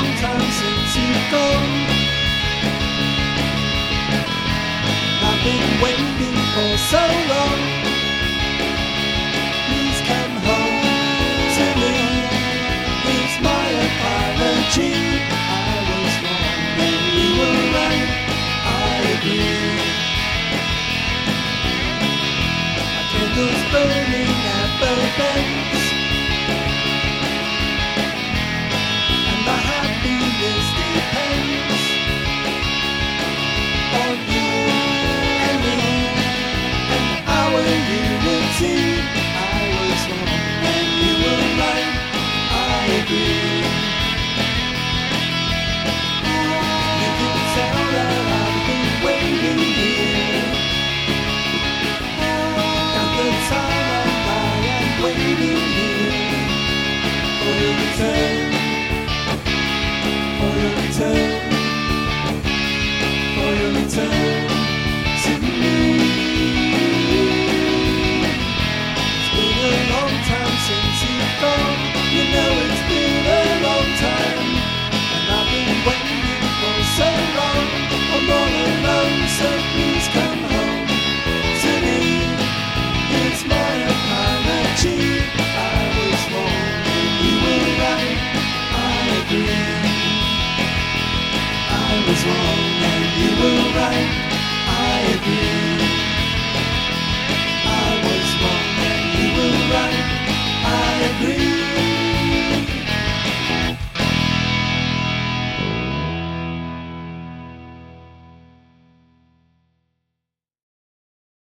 long time since you've gone. I've been waiting for so long. Please come home to me. Here's my apology.